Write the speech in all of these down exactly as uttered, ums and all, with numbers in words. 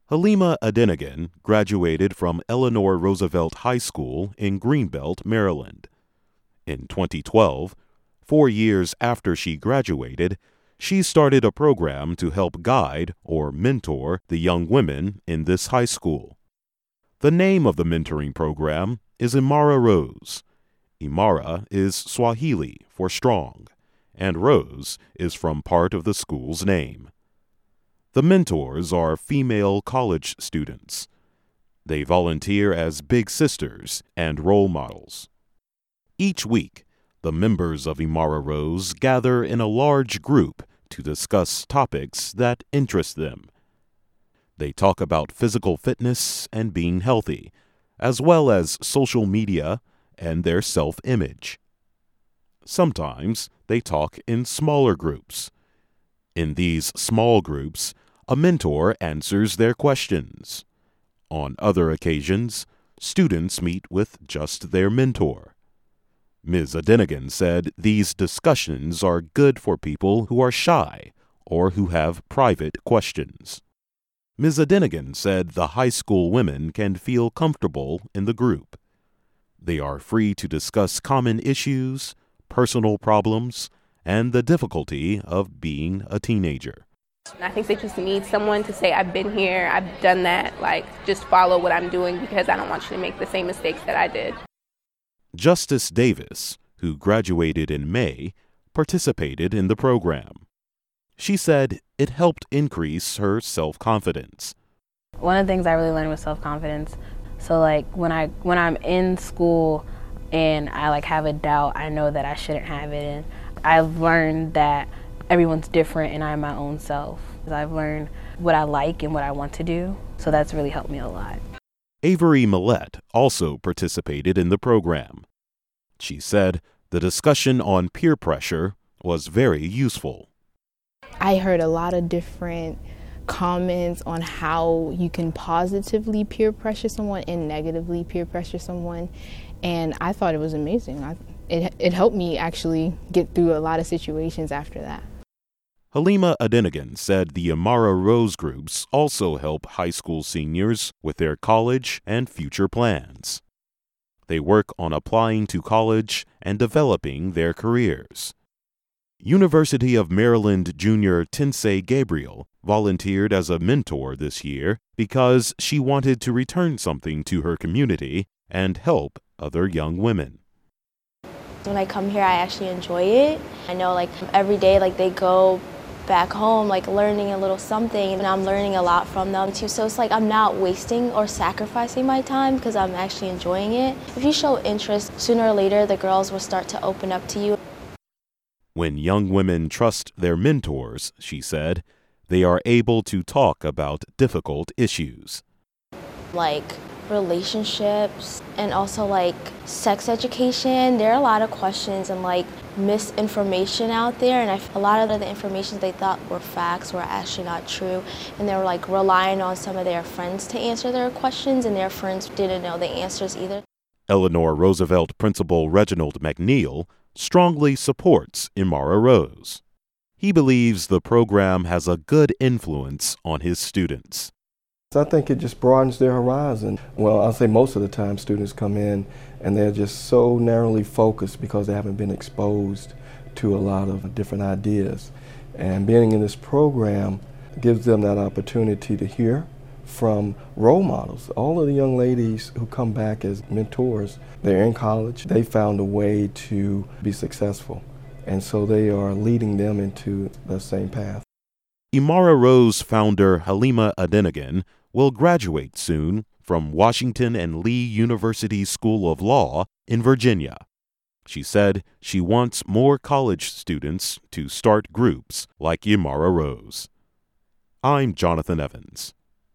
Halima Adenigan graduated from Eleanor Roosevelt High School in Greenbelt, Maryland. In twenty twelve, four years after she graduated, she started a program to help guide or mentor the young women in this high school. The name of the mentoring program is Imara Rose. Imara is Swahili for strong, and Rose is from part of the school's name. The mentors are female college students. They volunteer as big sisters and role models. Each week, the members of Imara Rose gather in a large group to discuss topics that interest them. They talk about physical fitness and being healthy, as well as social media and their self-image. Sometimes they talk in smaller groups. In these small groups, a mentor answers their questions. On other occasions, students meet with just their mentor. Miz Adenigan said these discussions are good for people who are shy or who have private questions. Miz Adenigan said the high school women can feel comfortable in the group. They are free to discuss common issues, personal problems, and the difficulty of being a teenager. I think they just need someone to say, I've been here, I've done that, like, just follow what I'm doing because I don't want you to make the same mistakes that I did. Justice Davis, who graduated in May, participated in the program. She said it helped increase her self-confidence. One of the things I really learned was self-confidence. So like when I when I'm in school and I like have a doubt, I know that I shouldn't have it. And I've learned that everyone's different and I'm my own self. I've learned what I like and what I want to do, so that's really helped me a lot. Avery Millette also participated in the program. She said the discussion on peer pressure was very useful. I heard a lot of different comments on how you can positively peer pressure someone and negatively peer pressure someone, and I thought it was amazing. I, it, it helped me actually get through a lot of situations after that. Halima Adenigan said the Imara Rose groups also help high school seniors with their college and future plans. They work on applying to college and developing their careers. University of Maryland junior Tensei Gabriel volunteered as a mentor this year because she wanted to return something to her community and help other young women. When I come here, I actually enjoy it. I know like every day like they go back home like learning a little something, and I'm learning a lot from them too. So it's like I'm not wasting or sacrificing my time because I'm actually enjoying it. If you show interest, sooner or later the girls will start to open up to you. When young women trust their mentors, she said, they are able to talk about difficult issues. Like relationships and also like sex education. There are a lot of questions and like misinformation out there, and I, a lot of the information they thought were facts were actually not true, and they were like relying on some of their friends to answer their questions, and their friends didn't know the answers either. Eleanor Roosevelt Principal Reginald McNeil strongly supports Imara Rose. He believes the program has a good influence on his students. I think it just broadens their horizon. Well, I'll say most of the time students come in and they're just so narrowly focused because they haven't been exposed to a lot of different ideas. And being in this program gives them that opportunity to hear from role models. All of the young ladies who come back as mentors, they're in college, they found a way to be successful. And so they are leading them into the same path. Imara Rose founder Halima Adenigan will graduate soon from Washington and Lee University School of Law in Virginia. She said she wants more college students to start groups like Imara Rose. I'm Jonathan Evans.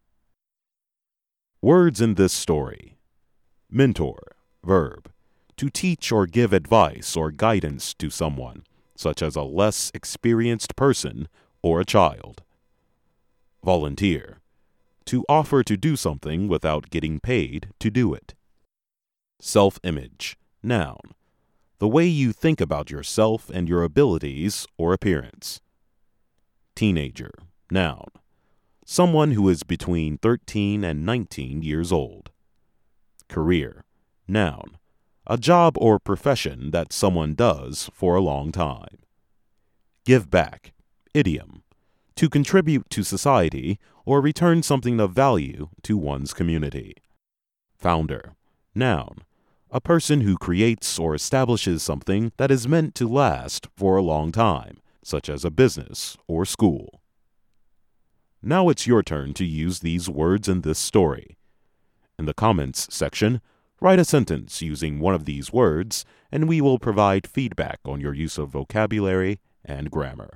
Words in this story. Mentor, verb, to teach or give advice or guidance to someone, such as a less experienced person or a child. Volunteer, to offer to do something without getting paid to do it. Self-image, noun, the way you think about yourself and your abilities or appearance. Teenager, noun, someone who is between thirteen and nineteen years old. Career, noun, a job or profession that someone does for a long time. Give back, idiom, to contribute to society or return something of value to one's community. Founder, noun, a person who creates or establishes something that is meant to last for a long time, such as a business or school. Now it's your turn to use these words in this story. In the comments section, write a sentence using one of these words, and we will provide feedback on your use of vocabulary and grammar.